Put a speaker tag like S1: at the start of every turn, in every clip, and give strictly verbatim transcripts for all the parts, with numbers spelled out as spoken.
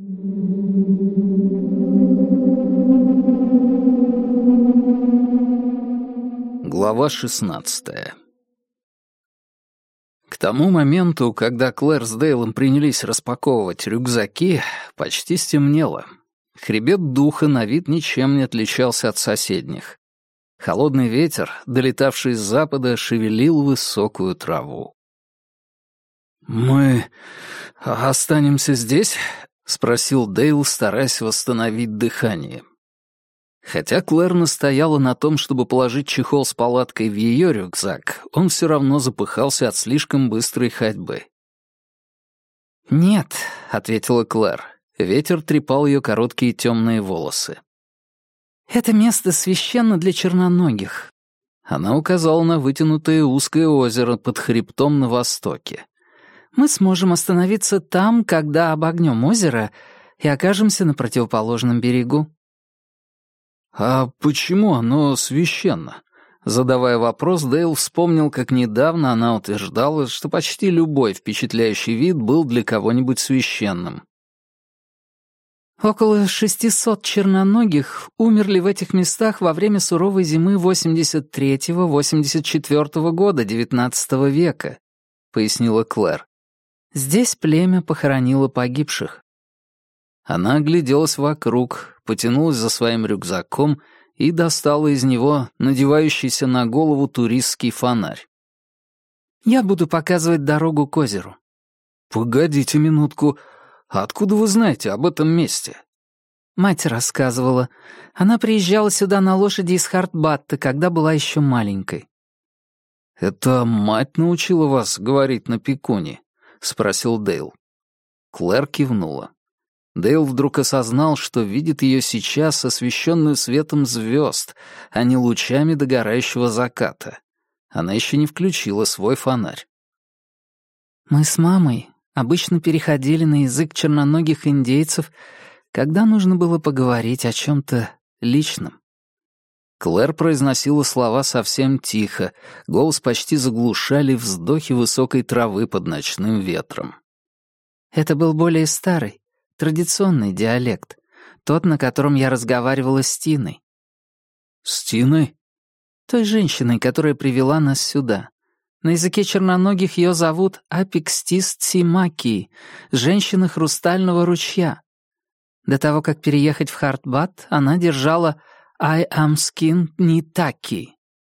S1: Глава шестнадцатая. К тому моменту, когда Клэр с Дейлом принялись распаковывать рюкзаки, почти стемнело. Хребет духа на вид ничем не отличался от соседних. Холодный ветер, долетавший с запада, шевелил высокую траву. «Мы останемся здесь?» — спросил Дейл, стараясь восстановить дыхание. Хотя Клэр настояла на том, чтобы положить чехол с палаткой в ее рюкзак, он все равно запыхался от слишком быстрой ходьбы. «Нет», — ответила Клэр. Ветер трепал ее короткие темные волосы. «Это место священно для черноногих». Она указала на вытянутое узкое озеро под хребтом на востоке. «Мы сможем остановиться там, когда обогнем озеро, и окажемся на противоположном берегу». «А почему оно священно?» Задавая вопрос, Дейл вспомнил, как недавно она утверждала, что почти любой впечатляющий вид был для кого-нибудь священным. «Около шестисот черноногих умерли в этих местах во время суровой зимы восемьдесят третьего — восемьдесят четвёртого года девятнадцатого века», — пояснила Клэр. «Здесь племя похоронило погибших». Она огляделась вокруг, потянулась за своим рюкзаком и достала из него надевающийся на голову туристский фонарь. «Я буду показывать дорогу к озеру». «Погодите минутку. Откуда вы знаете об этом месте?» Мать рассказывала. Она приезжала сюда на лошади из Хартбатта, когда была еще маленькой. «Это мать научила вас говорить на пикуне?» — спросил Дейл. Клэр кивнула. Дейл вдруг осознал, что видит ее сейчас освещенную светом звезд, а не лучами догорающего заката. Она еще не включила свой фонарь. «Мы с мамой обычно переходили на язык черноногих индейцев, когда нужно было поговорить о чем-то личном». Клэр произносила слова совсем тихо, голос почти заглушали вздохи высокой травы под ночным ветром. «Это был более старый, традиционный диалект, тот, на котором я разговаривала с Тиной». «С Тиной?» «Той женщиной, которая привела нас сюда. На языке черноногих ее зовут Апикстис Цимаки, женщина Хрустального ручья. До того, как переехать в Хартбат, она держала «I am skin Nitaki».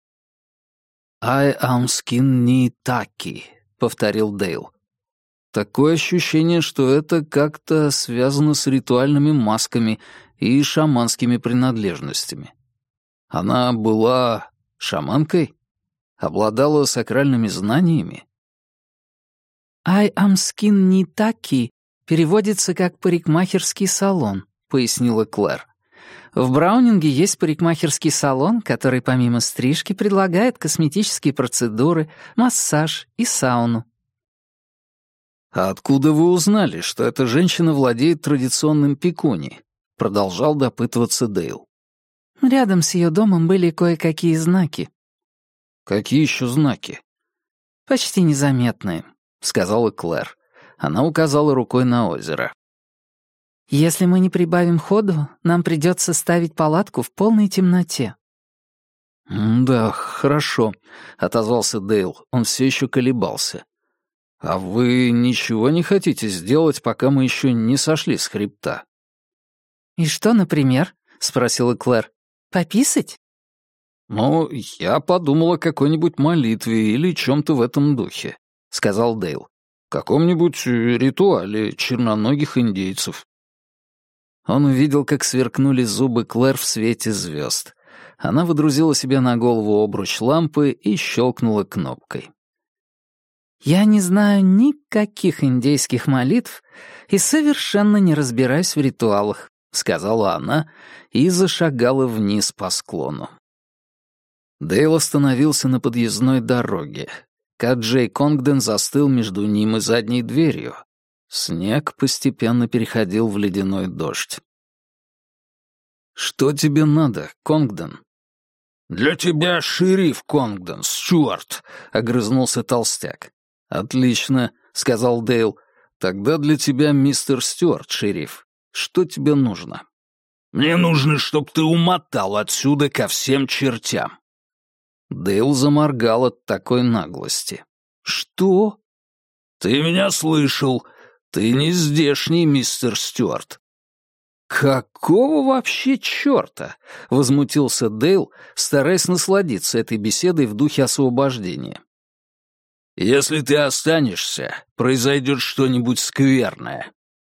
S1: «I am skin Nitaki», — повторил Дейл. Такое ощущение, что это как-то связано с ритуальными масками и шаманскими принадлежностями. Она была шаманкой? Обладала сакральными знаниями? «I am skin Nitaki» переводится как «парикмахерский салон», — пояснила Клэр. В Браунинге есть парикмахерский салон, который помимо стрижки предлагает косметические процедуры, массаж и сауну. «А откуда вы узнали, что эта женщина владеет традиционным пикуни?» — продолжал допытываться Дейл.
S2: Рядом с ее домом были кое-какие знаки.
S1: «Какие еще знаки?»
S2: «Почти незаметные», — сказала Клэр. Она указала рукой на озеро. «Если мы не прибавим ходу, нам придется ставить палатку в полной темноте».
S1: «Да, хорошо», — отозвался Дейл. Он все еще колебался. «А вы ничего не хотите сделать, пока мы еще не сошли с хребта?»
S2: «И что, например?» — спросила Клэр. «Пописать?»
S1: «Ну, я подумал о какой-нибудь молитве или чем-то в этом духе», — сказал Дейл. «Каком-нибудь ритуале черноногих индейцев». Он увидел, как сверкнули зубы Клэр в свете звезд. Она водрузила себе на голову обруч лампы и щелкнула кнопкой.
S2: «Я не знаю никаких индейских молитв и совершенно не разбираюсь в ритуалах», — сказала она и зашагала вниз по склону.
S1: Дейл остановился на подъездной дороге. Каджей Конгден застыл между ним и задней дверью. Снег постепенно переходил в ледяной дождь. «Что тебе надо, Конгден?» «Для тебя шериф Конгден, Стюарт», — огрызнулся толстяк. «Отлично», — сказал Дейл. «Тогда для тебя мистер Стюарт, шериф. Что тебе нужно?» «Мне нужно, чтоб ты умотал отсюда ко всем чертям». Дейл заморгал от такой наглости. «Что?» «Ты меня слышал. Ты не здешний, мистер Стюарт». «Какого вообще черта?» — возмутился Дейл, стараясь насладиться этой беседой в духе освобождения. «Если ты останешься, произойдет что-нибудь скверное».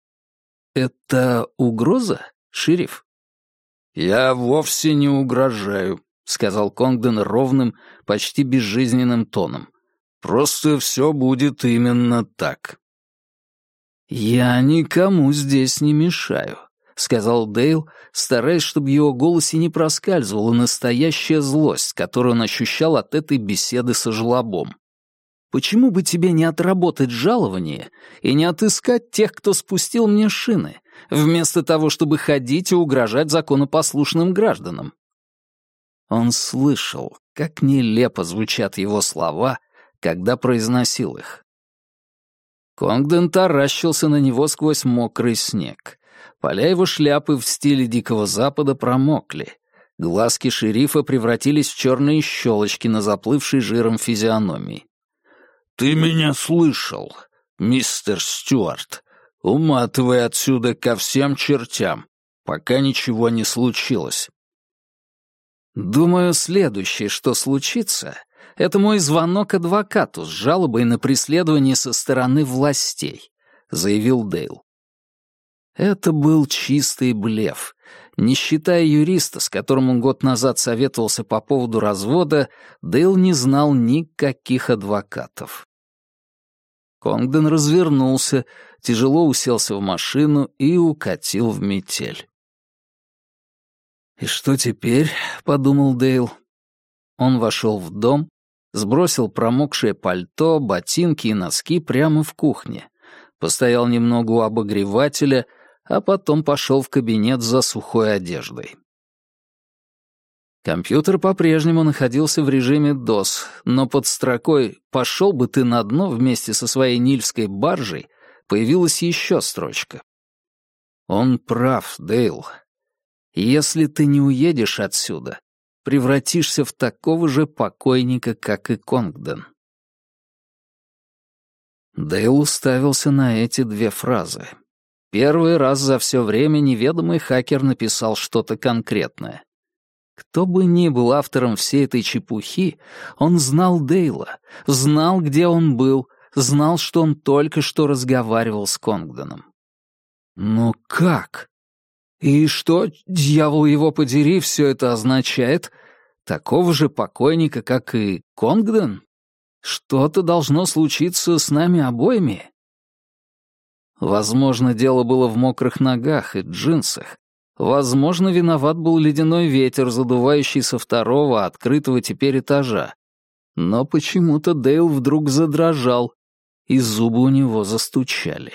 S1: «Это угроза, шериф?» «Я вовсе не угрожаю», — сказал Конгден ровным, почти безжизненным тоном. «Просто все будет именно так». «Я никому здесь не мешаю», — сказал Дейл, стараясь, чтобы в его голосе не проскальзывала настоящая злость, которую он ощущал от этой беседы со жлобом. «Почему бы тебе не отработать жалование и не отыскать тех, кто спустил мне шины, вместо того, чтобы ходить и угрожать законопослушным гражданам?» Он слышал, как нелепо звучат его слова, когда произносил их. Конгден таращился на него сквозь мокрый снег. Поля его шляпы в стиле Дикого Запада промокли. Глазки шерифа превратились в черные щелочки на заплывшей жиром физиономии. «Ты меня слышал, мистер Стюарт. Уматывай отсюда ко всем чертям, пока ничего не случилось». «Думаю, следующее, что случится, это мой звонок адвокату с жалобой на преследование со стороны властей», — заявил Дейл. Это был чистый блеф. Не считая юриста, с которым он год назад советовался по поводу развода, Дейл не знал никаких адвокатов. Конгден развернулся, тяжело уселся в машину и укатил в метель. «И что теперь?» — подумал Дейл. Он вошел в дом, сбросил промокшее пальто, ботинки и носки прямо в кухне, постоял немного у обогревателя, а потом пошел в кабинет за сухой одеждой. Компьютер по-прежнему находился в режиме дос, но под строкой «Пошел бы ты на дно вместе со своей нильской баржей» появилась еще строчка. Он прав, Дейл. Если ты не уедешь отсюда, превратишься в такого же покойника, как и Конгден. Дейл уставился на эти две фразы. Первый раз за все время неведомый хакер написал что-то конкретное. Кто бы ни был автором всей этой чепухи, он знал Дейла, знал, где он был, знал, что он только что разговаривал с Конгденом. Но как? И что, дьявол его подери, все это означает? Такого же покойника, как и Конгден? Что-то должно случиться с нами обоими? Возможно, дело было в мокрых ногах и джинсах. Возможно, виноват был ледяной ветер, задувающий со второго, открытого теперь этажа. Но почему-то Дейл вдруг задрожал, и зубы у него застучали.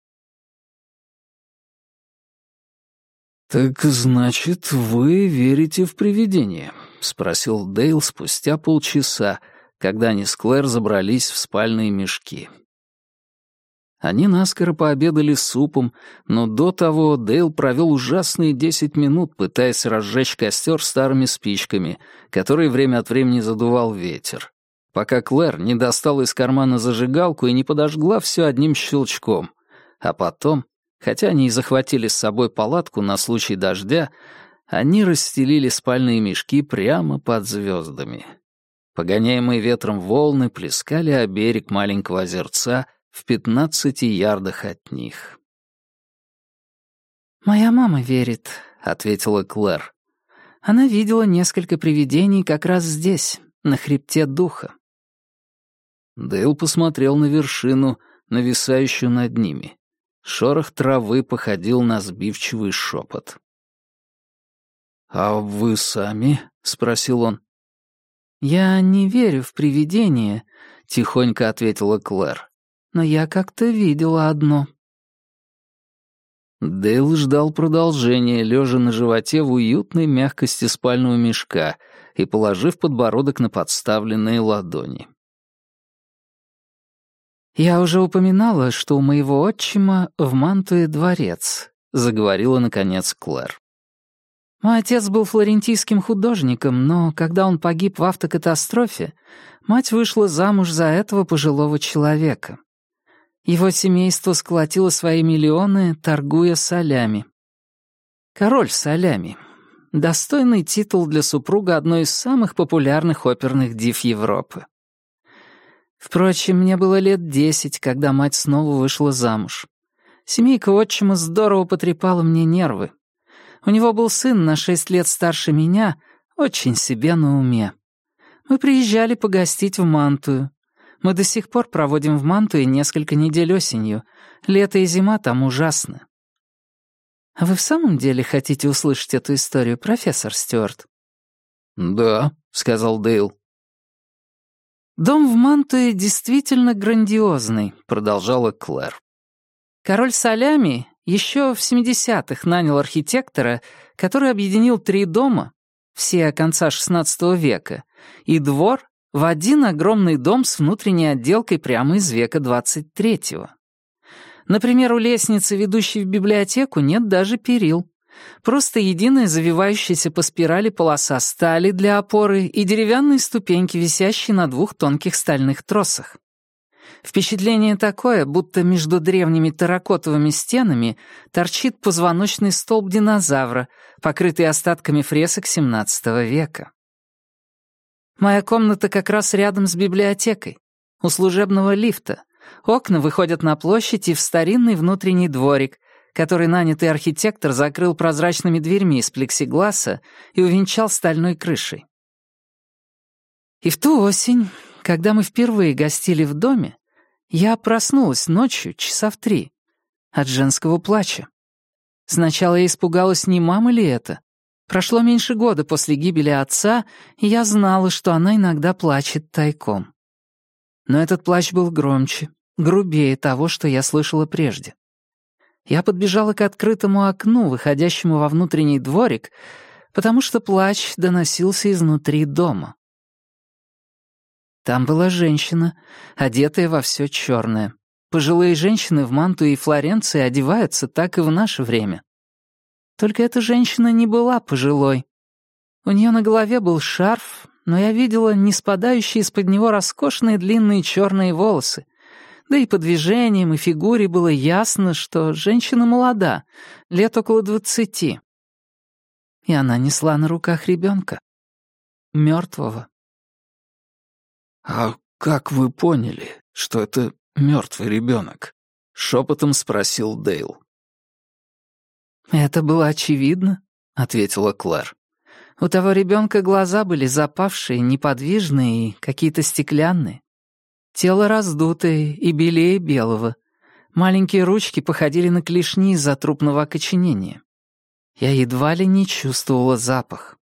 S1: «Так значит, вы верите в привидения?» — спросил Дейл спустя полчаса, когда они с Клэр забрались в спальные мешки. Они наскоро пообедали супом, но до того Дейл провел ужасные десять минут, пытаясь разжечь костер старыми спичками, которые время от времени задувал ветер, пока Клэр не достала из кармана зажигалку и не подожгла все одним щелчком. А потом, хотя они и захватили с собой палатку на случай дождя, они расстелили спальные мешки прямо под звездами. Погоняемые ветром волны плескали о берег маленького озерца в пятнадцати ярдах от них.
S2: «Моя мама верит», — ответила Клэр. «Она видела несколько привидений как раз здесь, на хребте духа».
S1: Дейл посмотрел на вершину, нависающую над ними. Шорох травы походил на сбивчивый шепот. «А вы сами?» — спросил он.
S2: «Я не верю в привидения», — тихонько ответила Клэр. «Но я как-то видела одно».
S1: Дейл ждал продолжения, лежа на животе в уютной мягкости спального мешка и положив подбородок на подставленные ладони.
S2: «Я уже упоминала, что у моего отчима в Мантуе дворец»,
S1: заговорила наконец Клэр.
S2: Мой отец был флорентийским художником, но когда он погиб в автокатастрофе, мать вышла замуж за этого пожилого человека. Его семейство сколотило свои миллионы, торгуя солями. Король солями. Достойный титул для супруга одной из самых популярных оперных див Европы. Впрочем, мне было лет десять, когда мать снова вышла замуж. Семейка отчима здорово потрепала мне нервы. У него был сын на шесть лет старше меня, очень себе на уме. Мы приезжали погостить в Мантую. Мы до сих пор проводим в Мантуе несколько недель осенью. Лето и зима там ужасны. А вы в самом деле хотите услышать эту историю, профессор Стюарт?
S1: «Да», — сказал Дейл.
S2: «Дом в Мантуе действительно грандиозный», — продолжала Клэр. «Король Солями еще в семидесятых нанял архитектора, который объединил три дома, все конца шестнадцатого века, и двор в один огромный дом с внутренней отделкой прямо из века двадцать третьего. Например, у лестницы, ведущей в библиотеку, нет даже перил. Просто единая завивающаяся по спирали полоса стали для опоры и деревянные ступеньки, висящие на двух тонких стальных тросах. Впечатление такое, будто между древними терракотовыми стенами торчит позвоночный столб динозавра, покрытый остатками фресок семнадцатого века. Моя комната как раз рядом с библиотекой, у служебного лифта. Окна выходят на площадь и в старинный внутренний дворик, который нанятый архитектор закрыл прозрачными дверьми из плексигласа и увенчал стальной крышей. И в ту осень, когда мы впервые гостили в доме, я проснулась ночью часа в три от женского плача. Сначала я испугалась, не мама ли это. Прошло меньше года после гибели отца, и я знала, что она иногда плачет тайком. Но этот плач был громче, грубее того, что я слышала прежде. Я подбежала к открытому окну, выходящему во внутренний дворик, потому что плач доносился изнутри дома. Там была женщина, одетая во все черное. Пожилые женщины в Мантуе и Флоренции одеваются так и в наше время. Только эта женщина не была пожилой. У нее на голове был шарф, но я видела не спадающие из-под него роскошные длинные черные волосы. Да и по движениям и фигуре было ясно, что женщина молода, лет около двадцати. И она несла на руках ребенка. Мертвого.
S1: «А как вы поняли, что это мертвый ребенок?» — шепотом спросил Дейл.
S2: «Это было очевидно», — ответила Клэр. «У того ребенка глаза были запавшие, неподвижные и какие-то стеклянные. Тело раздутое и белее белого. Маленькие ручки походили на клешни из-за трупного окоченения. Я едва ли не чувствовала запах».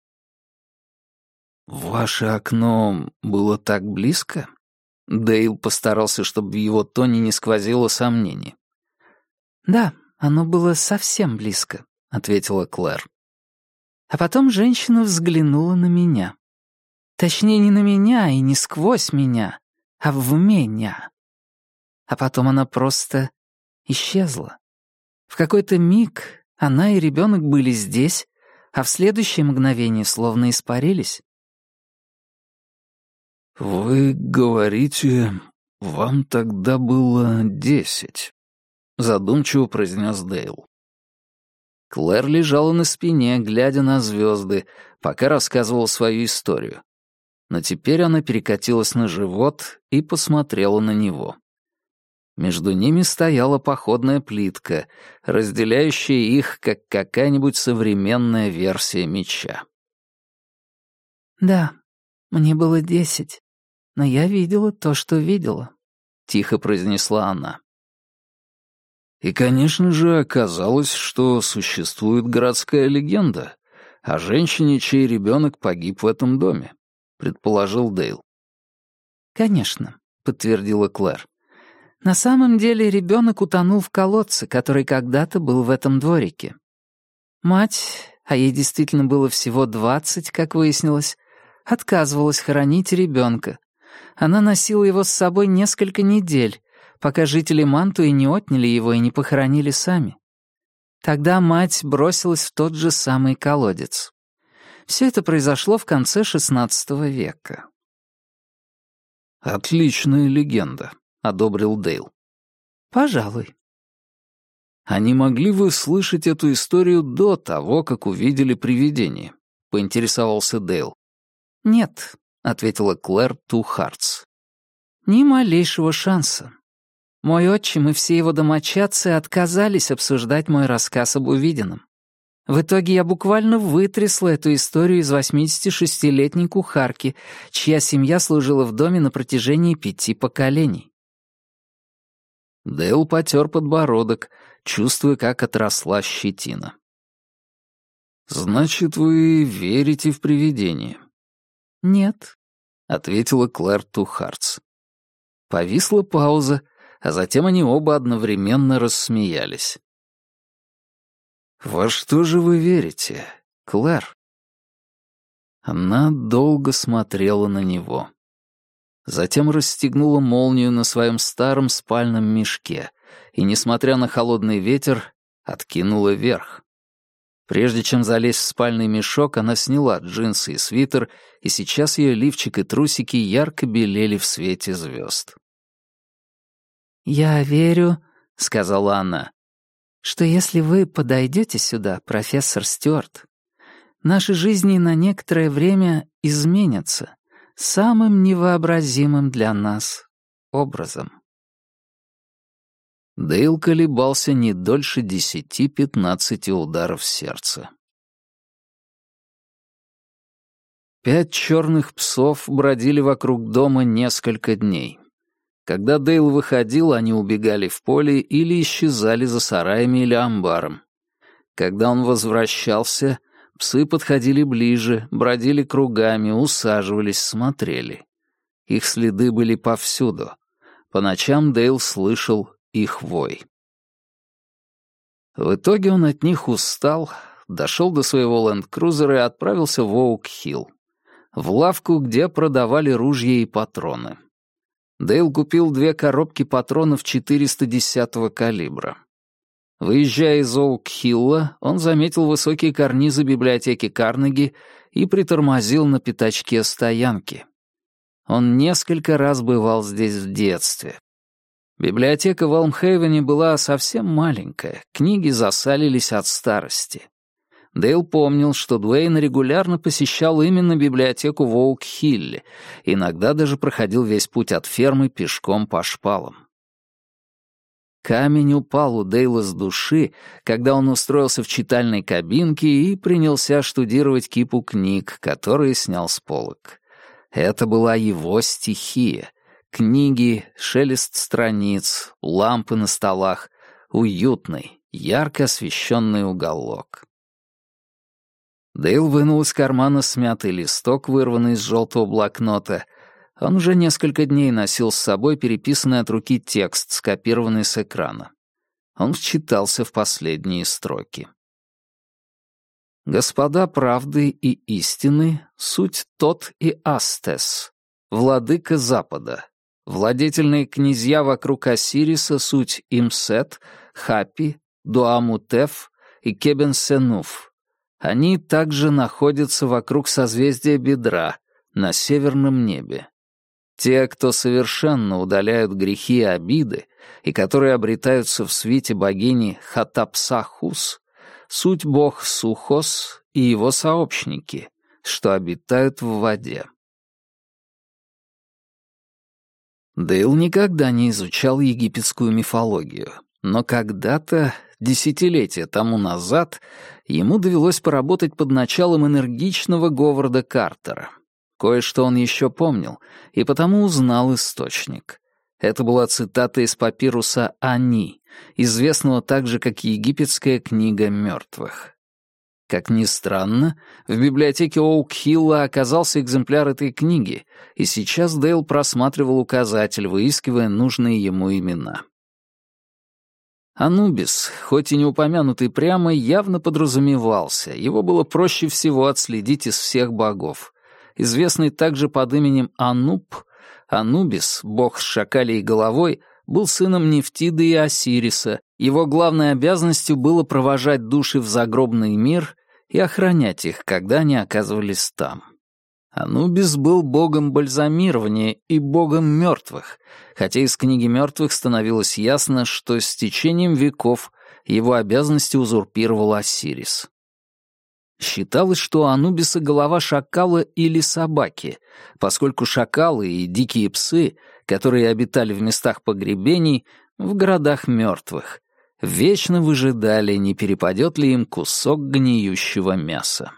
S1: «Ваше окно было так близко?» Дейл постарался, чтобы в его тоне не сквозило сомнений.
S2: «Да, оно было совсем близко», — ответила Клэр. А потом женщина взглянула на меня. Точнее, не на меня и не сквозь меня, а в меня. А потом она просто исчезла. В какой-то миг она и ребенок были здесь, а в следующее мгновение словно испарились.
S1: «Вы говорите, вам тогда было десять», — задумчиво произнес Дейл. Клэр лежала на спине, глядя на звезды, пока рассказывала свою историю. Но теперь она перекатилась на живот и посмотрела на него. Между ними стояла походная плитка, разделяющая их, как какая-нибудь современная версия меча.
S2: «Да, мне было десять, но я видела то, что видела», — тихо произнесла она.
S1: И, конечно же, оказалось, что существует городская легенда о женщине, чей ребенок погиб в этом доме, предположил Дейл.
S2: «Конечно», — подтвердила Клэр. «На самом деле ребенок утонул в колодце, который когда-то был в этом дворике. Мать, а ей действительно было всего двадцать, как выяснилось, отказывалась хоронить ребенка. Она носила его с собой несколько недель, пока жители Мантуи не отняли его и не похоронили сами. Тогда мать бросилась в тот же самый колодец. Все это произошло в конце шестнадцатого века.
S1: «Отличная легенда», — одобрил Дейл.
S2: «Пожалуй».
S1: «А не могли вы слышать эту историю до того, как увидели привидение?» — поинтересовался Дейл.
S2: «Нет», —
S1: ответила Клэр Ту Хартс.
S2: «Ни малейшего шанса. Мой отчим и все его домочадцы отказались обсуждать мой рассказ об увиденном. В итоге я буквально вытрясла эту историю из восьмидесятишестилетней кухарки, чья семья служила в доме на протяжении пяти поколений».
S1: Дейл потер подбородок, чувствуя, как отросла щетина. «Значит, вы верите в привидения?»
S2: «Нет»,
S1: — ответила Клэр Ту Хартс. Повисла пауза, а затем они оба одновременно рассмеялись. «Во что же вы верите, Клэр?» Она долго смотрела на него. Затем расстегнула молнию на своем старом спальном мешке и, несмотря на холодный ветер, откинула вверх. Прежде чем залезть в спальный мешок, она сняла джинсы и свитер, и сейчас ее лифчик и трусики ярко белели в свете звезд.
S2: «Я верю», — сказала она, — «что если вы подойдете сюда, профессор Стюарт, наши жизни на некоторое время изменятся самым невообразимым для нас образом».
S1: Дейл колебался не дольше десяти-пятнадцати ударов сердца. Пять черных псов бродили вокруг дома несколько дней. Когда Дейл выходил, они убегали в поле или исчезали за сараями или амбаром. Когда он возвращался, псы подходили ближе, бродили кругами, усаживались, смотрели. Их следы были повсюду. По ночам Дейл слышал их вой. В итоге он от них устал, дошел до своего ленд-крузера и отправился в Оук-Хилл, в лавку, где продавали ружья и патроны. Дейл купил две коробки патронов четыреста десятого калибра. Выезжая из Оук-Хилла, он заметил высокие карнизы библиотеки Карнеги и притормозил на пятачке стоянки. Он несколько раз бывал здесь в детстве. Библиотека в Элмхейвене была совсем маленькая, книги засалились от старости. Дейл помнил, что Дуэйн регулярно посещал именно библиотеку в Оук-Хилле, иногда даже проходил весь путь от фермы пешком по шпалам. Камень упал у Дейла с души, когда он устроился в читальной кабинке и принялся штудировать кипу книг, которые снял с полок. Это была его стихия. Книги, шелест страниц, лампы на столах, уютный, ярко освещенный уголок. Дейл вынул из кармана смятый листок, вырванный из желтого блокнота. Он уже несколько дней носил с собой переписанный от руки текст, скопированный с экрана. Он вчитался в последние строки. «Господа правды и истины, суть тот и Астес, владыка Запада, владетельные князья вокруг Осириса, суть Имсет, Хапи, Дуамутеф и Кебен-Сенуф. Они также находятся вокруг созвездия Бедра, на северном небе. Те, кто совершенно удаляют грехи и обиды, и которые обретаются в свите богини Хатапсахус, суть бог Сухос и его сообщники, что обитают в воде». Дейл никогда не изучал египетскую мифологию, но когда-то, десятилетия тому назад, ему довелось поработать под началом энергичного Говарда Картера. Кое-что он еще помнил, и потому узнал источник. Это была цитата из папируса Ани, известного также как «Египетская книга мертвых». Как ни странно, в библиотеке Оук-Хилла оказался экземпляр этой книги, и сейчас Дейл просматривал указатель, выискивая нужные ему имена. Анубис, хоть и не упомянутый прямо, явно подразумевался, его было проще всего отследить из всех богов. Известный также под именем Ануб, Анубис, бог с шакалей головой, был сыном Нефтиды и Осириса. Его главной обязанностью было провожать души в загробный мир и охранять их, когда они оказывались там. Анубис был богом бальзамирования и богом мертвых, хотя из книги мертвых становилось ясно, что с течением веков его обязанности узурпировал Осирис. Считалось, что у Анубиса голова шакала или собаки, поскольку шакалы и дикие псы, которые обитали в местах погребений, в городах мертвых, вечно выжидали, не перепадет ли им кусок гниющего мяса.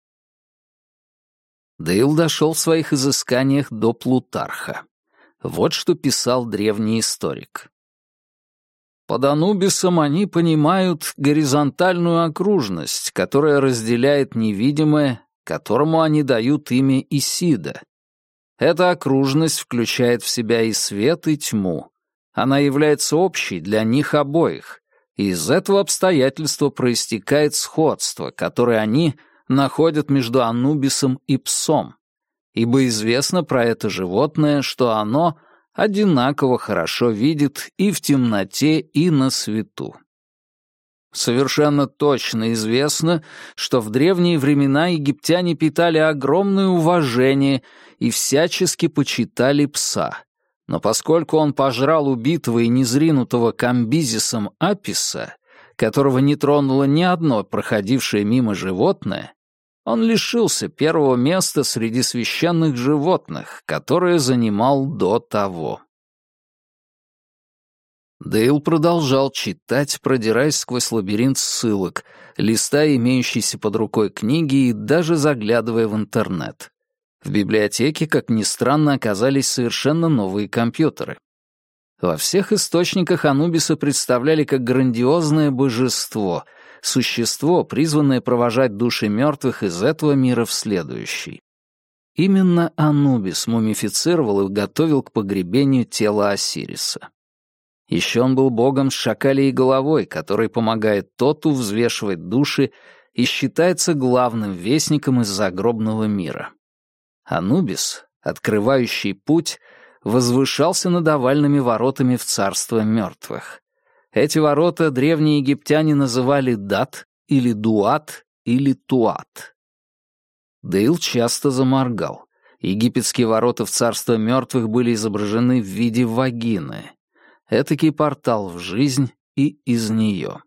S1: Дейл дошел в своих изысканиях до Плутарха. Вот что писал древний историк. Под Анубисом они понимают горизонтальную окружность, которая разделяет невидимое, которому они дают имя Исида. Эта окружность включает в себя и свет, и тьму. Она является общей для них обоих, и из этого обстоятельства проистекает сходство, которое они находят между Анубисом и псом, ибо известно про это животное, что оно одинаково хорошо видит и в темноте, и на свету. Совершенно точно известно, что в древние времена египтяне питали огромное уважение и всячески почитали пса, но поскольку он пожрал убитого и незринутого Камбизисом Аписа, которого не тронуло ни одно проходившее мимо животное, он лишился первого места среди священных животных, которое занимал до того. Дейл продолжал читать, продираясь сквозь лабиринт ссылок, листая имеющиеся под рукой книги и даже заглядывая в интернет. В библиотеке, как ни странно, оказались совершенно новые компьютеры. Во всех источниках Анубиса представляли как грандиозное божество, существо, призванное провожать души мертвых из этого мира в следующий. Именно Анубис мумифицировал и готовил к погребению тело Осириса. Еще он был богом с шакалей головой, который помогает Тоту взвешивать души и считается главным вестником из загробного мира. Анубис, открывающий путь, возвышался над овальными воротами в царство мертвых. Эти ворота древние египтяне называли Дат, или Дуат, или Туат. Дейл часто заморгал. Египетские ворота в царство мертвых были изображены в виде вагины. Этакий портал в жизнь и из нее.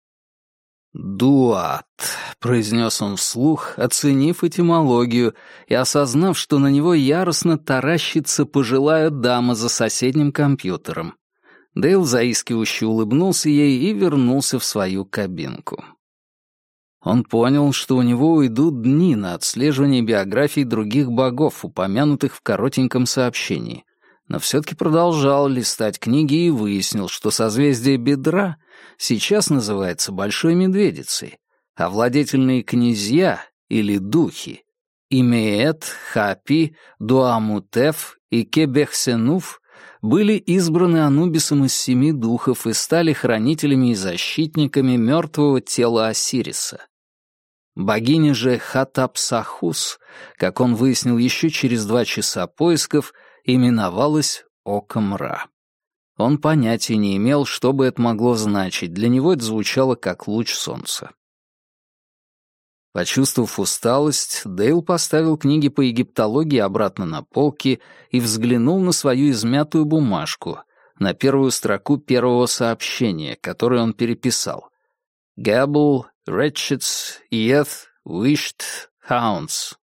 S1: «Дуат», — произнес он вслух, оценив этимологию и осознав, что на него яростно таращится пожилая дама за соседним компьютером. Дейл заискивающе улыбнулся ей и вернулся в свою кабинку. Он понял, что у него уйдут дни на отслеживание биографий других богов, упомянутых в коротеньком сообщении, но все-таки продолжал листать книги и выяснил, что созвездие Бедра сейчас называется Большой Медведицей, а владетельные князья, или духи, Имеет, Хапи, Дуамутеф и Кебехсенуф были избраны Анубисом из семи духов и стали хранителями и защитниками мертвого тела Осириса. Богиня же Хатапсахус, как он выяснил еще через два часа поисков, именовалась Оком Ра. Он понятия не имел, что бы это могло значить, для него это звучало как луч солнца. Почувствовав усталость, Дейл поставил книги по египтологии обратно на полки и взглянул на свою измятую бумажку, на первую строку первого сообщения, которое он переписал. «Габл, Ретчетс, Иeth, Вишт, Хаунс».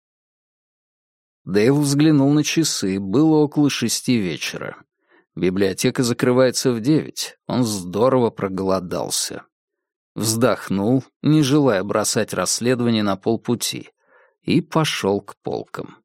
S1: Дейл взглянул на часы, было около шести вечера. Библиотека закрывается в девять, он здорово проголодался. Вздохнул, не желая бросать расследование на полпути, и пошел к полкам.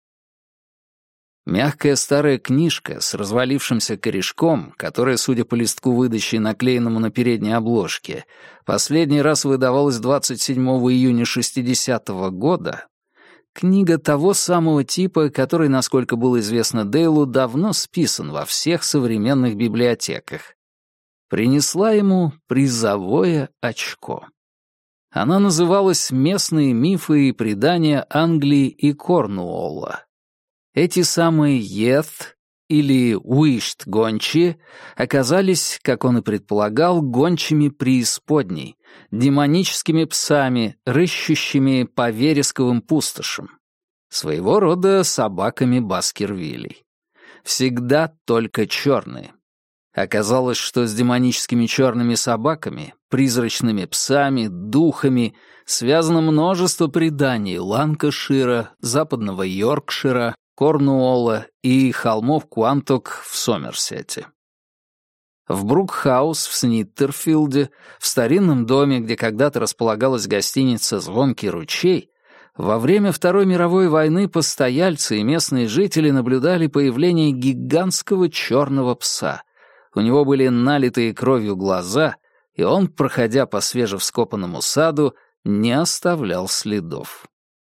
S1: Мягкая старая книжка с развалившимся корешком, которая, судя по листку выдачи, наклеенному на передней обложке, последний раз выдавалась двадцать седьмого июня шестидесятого года, книга того самого типа, который, насколько было известно Дейлу, давно списан во всех современных библиотеках, принесла ему призовое очко. Она называлась «Местные мифы и предания Англии и Корнуолла». Эти самые Йeth, или уишт гончие, оказались, как он и предполагал, гончими преисподней, демоническими псами, рыщущими по вересковым пустошам. Своего рода собаками Баскервилей. Всегда только черные. Оказалось, что с демоническими черными собаками, призрачными псами, духами связано множество преданий Ланкашира, западного Йоркшира, Корнуолла и холмов Куанток в Сомерсете. В Брукхаус в Сниттерфилде, в старинном доме, где когда-то располагалась гостиница «Звонкий ручей», во время Второй мировой войны постояльцы и местные жители наблюдали появление гигантского черного пса. У него были налитые кровью глаза, и он, проходя по свежевскопанному саду, не оставлял следов.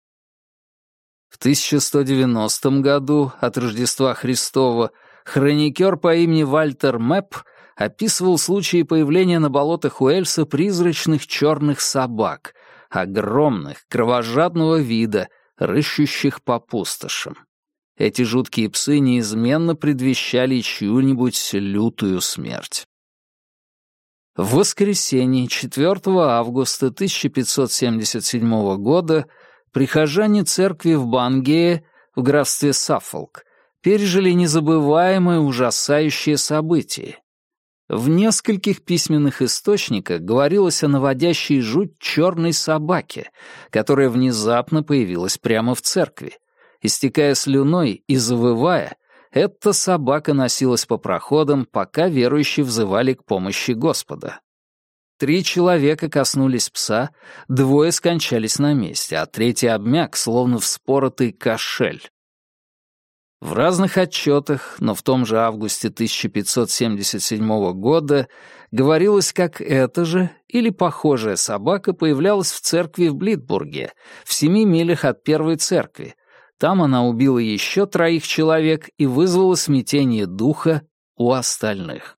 S1: В тысяча сто девяностом году от Рождества Христова хроникер по имени Вальтер Мэпп описывал случаи появления на болотах Уэльса призрачных черных собак, огромных, кровожадного вида, рыщущих по пустошам. Эти жуткие псы неизменно предвещали чью-нибудь лютую смерть. В воскресенье, четвёртого августа тысяча пятьсот семьдесят седьмого года, прихожане церкви в Бангее, в графстве Саффолк, пережили незабываемое ужасающее событие. В нескольких письменных источниках говорилось о наводящей жуть черной собаке, которая внезапно появилась прямо в церкви. Истекая слюной и завывая, эта собака носилась по проходам, пока верующие взывали к помощи Господа. Три человека коснулись пса, двое скончались на месте, а третий обмяк, словно вспоротый кошель. В разных отчетах, но в том же августе тысяча пятьсот семьдесят седьмого года говорилось, как эта же или похожая собака появлялась в церкви в Блитбурге, в семи милях от первой церкви. Там она убила еще троих человек и вызвала смятение духа у остальных.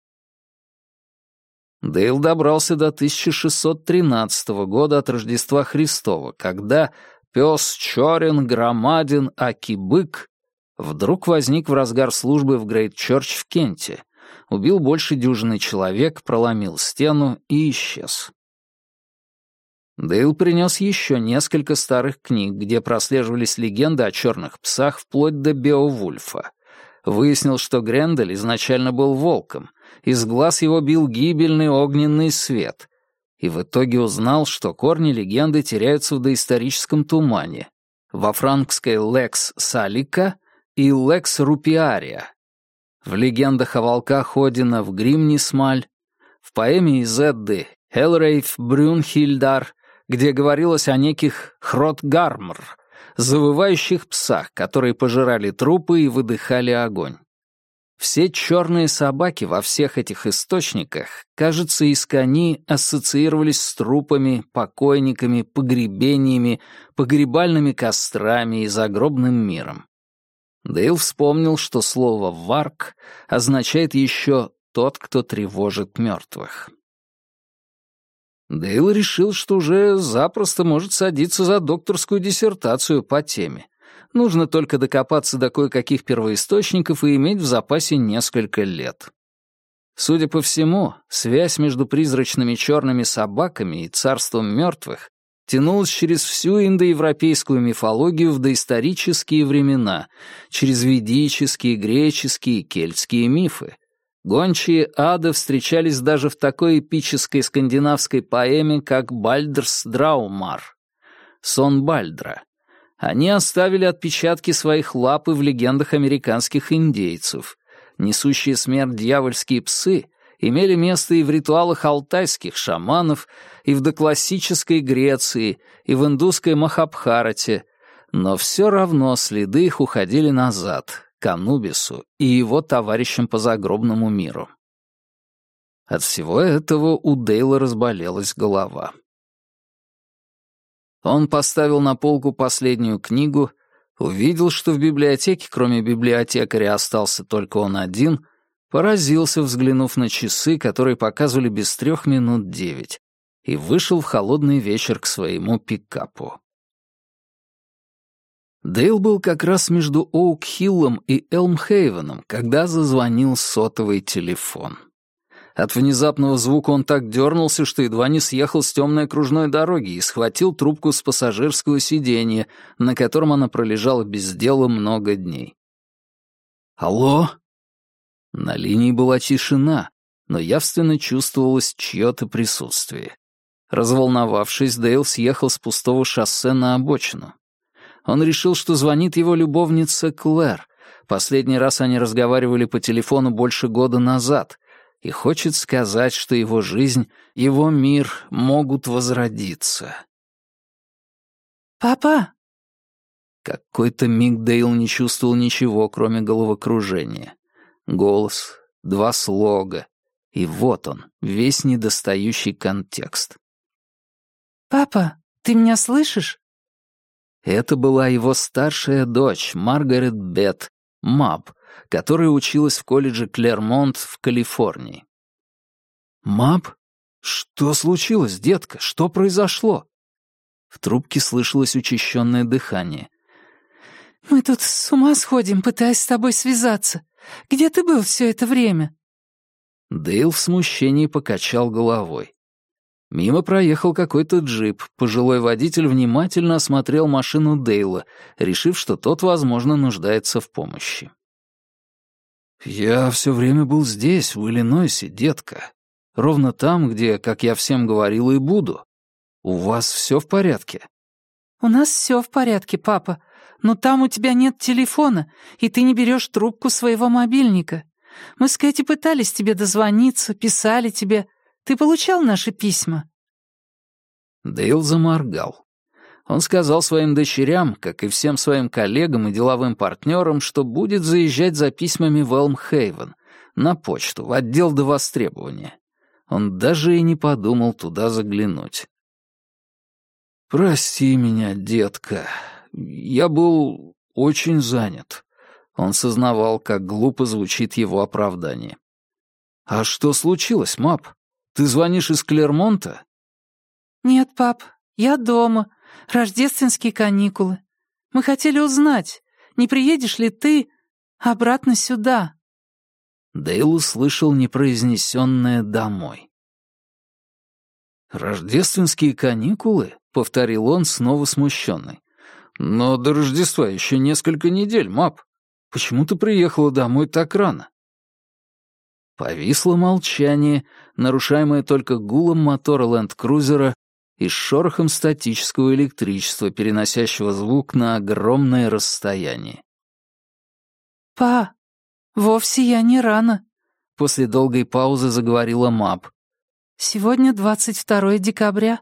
S1: Дейл добрался до тысяча шестьсот тринадцатого года от Рождества Христова, когда пес черен, громаден, аки бык вдруг возник в разгар службы в Грейт-Чёрч в Кенте, убил больше дюжины человек, проломил стену и исчез. Дейл принес еще несколько старых книг, где прослеживались легенды о черных псах вплоть до Беовульфа. Выяснил, что Грендель изначально был волком, из глаз его бил гибельный огненный свет, и в итоге узнал, что корни легенды теряются в доисторическом тумане, во франкской «Лекс Салика» и «Лекс Рупиария», в легендах о волках Одина в Гримнисмаль, в поэме из Эдды «Хелрейф Брюнхильдар», где говорилось о неких Хротгармр, завывающих псах, которые пожирали трупы и выдыхали огонь. Все черные собаки во всех этих источниках, кажется, искони ассоциировались с трупами, покойниками, погребениями, погребальными кострами и загробным миром. Дейл вспомнил, что слово «варк» означает еще «тот, кто тревожит мертвых». Дейл решил, что уже запросто может садиться за докторскую диссертацию по теме. Нужно только докопаться до кое-каких первоисточников и иметь в запасе несколько лет. Судя по всему, связь между призрачными черными собаками и царством мертвых тянулась через всю индоевропейскую мифологию в доисторические времена, через ведические, греческие и кельтские мифы. Гончие ада встречались даже в такой эпической скандинавской поэме, как «Бальдрс Драумар» — «Сон Бальдра». Они оставили отпечатки своих лап и в легендах американских индейцев. Несущие смерть дьявольские псы имели место и в ритуалах алтайских шаманов, и в доклассической Греции, и в индусской Махабхарате, но все равно следы их уходили назад, к Анубису и его товарищам по загробному миру. От всего этого у Дейла разболелась голова. Он поставил на полку последнюю книгу, увидел, что в библиотеке, кроме библиотекаря, остался только он один, поразился, взглянув на часы, которые показывали без трех минут девять, и вышел в холодный вечер к своему пикапу. Дейл был как раз между Оук-Хиллом и Элм-Хейвеном, когда зазвонил сотовый телефон. От внезапного звука он так дернулся, что едва не съехал с темной окружной дороги и схватил трубку с пассажирского сиденья, на котором она пролежала без дела много дней. «Алло?» На линии была тишина, но явственно чувствовалось чье-то присутствие. Разволновавшись, Дейл съехал с пустого шоссе на обочину. Он решил, что звонит его любовница Клэр. Последний раз они разговаривали по телефону больше года назад, и хочет сказать, что его жизнь, его мир могут возродиться.
S2: «Папа!»
S1: Какой-то миг Дейл не чувствовал ничего, кроме головокружения. Голос, два слога, и вот он, весь недостающий контекст.
S2: «Папа, ты меня слышишь?»
S1: Это была его старшая дочь, Маргарет Бет, Маб, которая училась в колледже Клермонт в Калифорнии. «Маб? Что случилось, детка? Что произошло?» В трубке слышалось учащенное дыхание.
S2: «Мы тут с ума сходим, пытаясь с тобой связаться. Где ты был все это время?»
S1: Дейл в смущении покачал головой. Мимо проехал какой-то джип. Пожилой водитель внимательно осмотрел машину Дейла, решив, что тот, возможно, нуждается в помощи. «Я все время был здесь, в Иллинойсе, детка. Ровно там, где, как я всем говорил, и буду. У вас все в порядке?»
S2: «У нас все в порядке, папа. Но там у тебя нет телефона, и ты не берешь трубку своего мобильника. Мы с Кэти пытались тебе дозвониться, писали тебе. Ты получал наши письма?»
S1: Дейл заморгал. Он сказал своим дочерям, как и всем своим коллегам и деловым партнерам, что будет заезжать за письмами в Элм-Хейвен, на почту, в отдел до востребования. Он даже и не подумал туда заглянуть. «Прости меня, детка. Я был очень занят». Он сознавал, как глупо звучит его оправдание. «А что случилось, Мап? Ты звонишь из Клермонта?»
S2: «Нет, пап, я дома. Рождественские каникулы. Мы хотели узнать, не приедешь ли ты обратно сюда?»
S1: Дейл услышал непроизнесенное «домой». «Рождественские каникулы?» — повторил он, снова смущенный. «Но до Рождества еще несколько недель, Мап. Почему ты приехала домой так рано?» Повисло молчание, нарушаемое только гулом мотора ленд-крузера и шорохом статического электричества, переносящего звук на огромное расстояние.
S2: «Па, вовсе я не рано», — после долгой паузы заговорила Маб. «Сегодня двадцать второе декабря».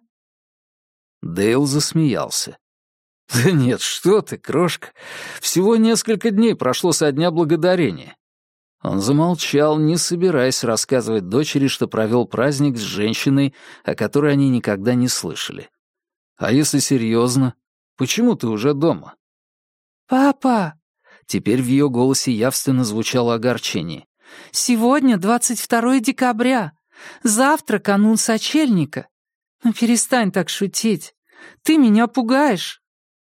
S1: Дейл засмеялся. «Да нет, что ты, крошка. Всего несколько дней прошло со дня благодарения». Он замолчал, не собираясь рассказывать дочери, что провел праздник с женщиной, о которой они никогда не слышали. «А если серьезно? Почему ты уже дома?»
S2: «Папа!»
S1: Теперь в ее голосе явственно звучало огорчение.
S2: «Сегодня двадцать второе декабря. Завтра канун сочельника. Ну перестань так шутить. Ты меня пугаешь».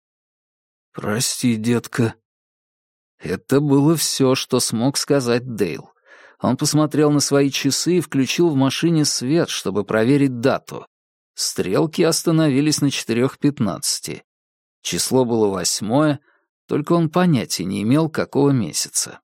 S1: «Прости, детка». Это было все, что смог сказать Дейл. Он посмотрел на свои часы и включил в машине свет, чтобы проверить дату. Стрелки остановились на четырех пятнадцати. Число было восьмое, только он понятия не имел, какого месяца.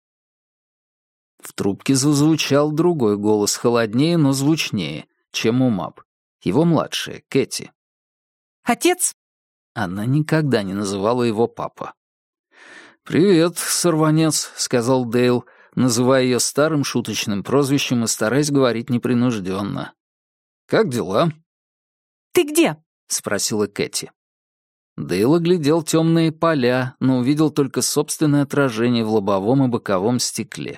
S1: В трубке зазвучал другой голос, холоднее, но звучнее, чем у Маб. Его младшая, Кэти.
S2: «Отец?»
S1: Она никогда не называла его папа. «Привет, сорванец», — сказал Дейл, называя ее старым шуточным прозвищем и стараясь говорить непринужденно. «Как дела?»
S2: «Ты где?»
S1: — спросила Кэти. Дейл оглядел темные поля, но увидел только собственное отражение в лобовом и боковом стекле.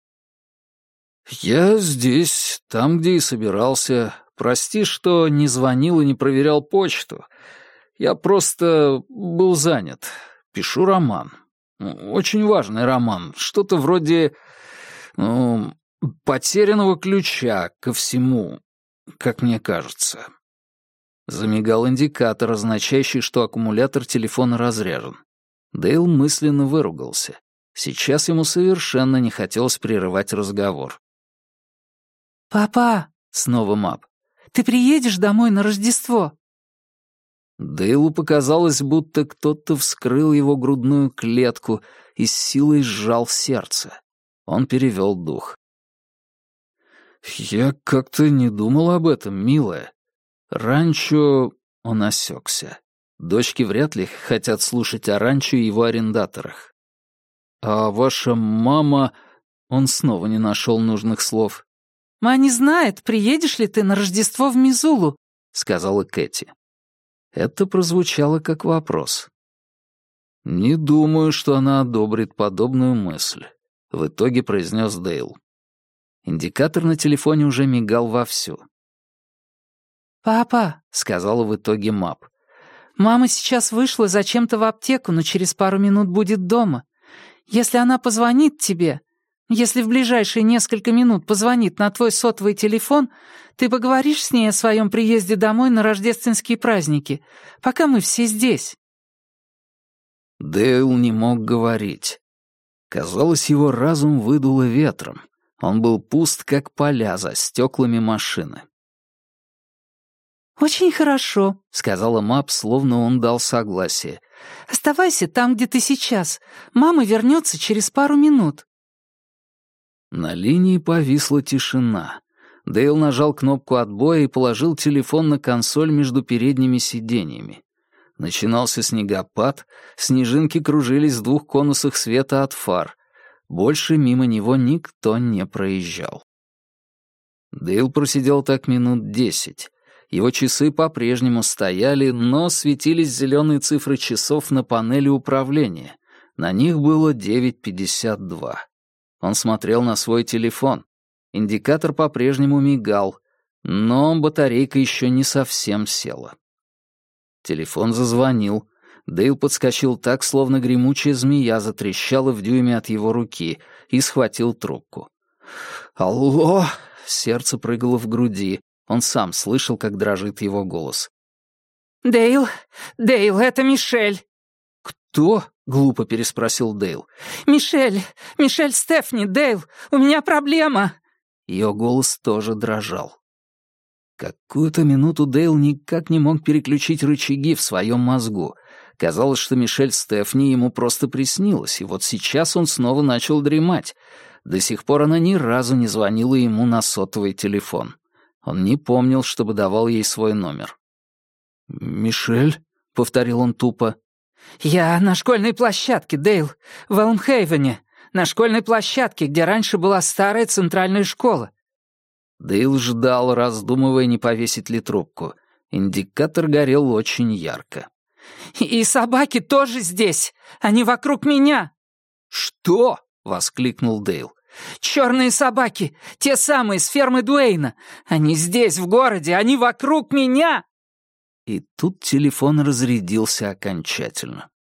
S1: «Я здесь, там, где и собирался. Прости, что не звонил и не проверял почту. Я просто был занят. Пишу роман. Очень важный роман. Что-то вроде ну, потерянного ключа ко всему, как мне кажется». Замигал индикатор, означающий, что аккумулятор телефона разряжен. Дейл мысленно выругался. Сейчас ему совершенно не хотелось прерывать разговор.
S2: «Папа!» — снова Мап. «Ты приедешь домой на Рождество?»
S1: Дейлу показалось, будто кто-то вскрыл его грудную клетку и с силой сжал сердце. Он перевел дух. «Я как-то не думал об этом, милая. Ранчо...» — он осекся. Дочки вряд ли хотят слушать о ранчо и его арендаторах. «А ваша мама...» — он снова не нашел нужных слов.
S2: «Ма не знает, приедешь ли ты на Рождество в Мизулу», — сказала Кэти.
S1: Это прозвучало как вопрос. «Не думаю, что она одобрит подобную мысль», — в итоге произнес Дейл. Индикатор на телефоне уже мигал вовсю.
S2: «Папа», — сказала в итоге Мап, — «мама сейчас вышла зачем-то в аптеку, но через пару минут будет дома. Если она позвонит тебе, если в ближайшие несколько минут позвонит на твой сотовый телефон, ты поговоришь с ней о своем приезде домой на рождественские праздники, пока мы все здесь».
S1: Дейл не мог говорить. Казалось, его разум выдуло ветром. Он был пуст, как поля за стеклами машины.
S2: «Очень хорошо», —
S1: сказала Мап, словно он дал согласие.
S2: «Оставайся там, где ты сейчас. Мама вернется через пару минут».
S1: На линии повисла тишина. Дейл нажал кнопку отбоя и положил телефон на консоль между передними сиденьями. Начинался снегопад, снежинки кружились в двух конусах света от фар. Больше мимо него никто не проезжал. Дейл просидел так минут десять. Его часы по-прежнему стояли, но светились зеленые цифры часов на панели управления. На них было девять пятьдесят два. Он смотрел на свой телефон. Индикатор по-прежнему мигал, но батарейка еще не совсем села. Телефон зазвонил. Дейл подскочил так, словно гремучая змея затрещала в дюйме от его руки, и схватил трубку. «Алло!» — сердце прыгало в груди. Он сам слышал, как дрожит его голос.
S2: «Дейл, Дейл, это Мишель».
S1: «Кто?» — глупо переспросил Дейл.
S2: «Мишель, Мишель Стефни, Дейл, у меня проблема».
S1: Ее голос тоже дрожал. Какую-то минуту Дейл никак не мог переключить рычаги в своем мозгу. Казалось, что Мишель Стефни ему просто приснилась, и вот сейчас он снова начал дремать. До сих пор она ни разу не звонила ему на сотовый телефон. Он не помнил, чтобы давал ей свой номер. «Мишель?» — повторил он тупо.
S2: «Я на школьной площадке, Дейл, в Элмхейвене, на школьной площадке, где раньше была старая центральная школа».
S1: Дейл ждал, раздумывая, не повесить ли трубку. Индикатор горел очень ярко.
S2: «И собаки тоже здесь! Они вокруг меня!»
S1: «Что?» — воскликнул Дейл.
S2: «Черные собаки! Те самые, с фермы Дуэйна! Они здесь, в городе! Они вокруг меня!»
S1: И тут телефон разрядился окончательно.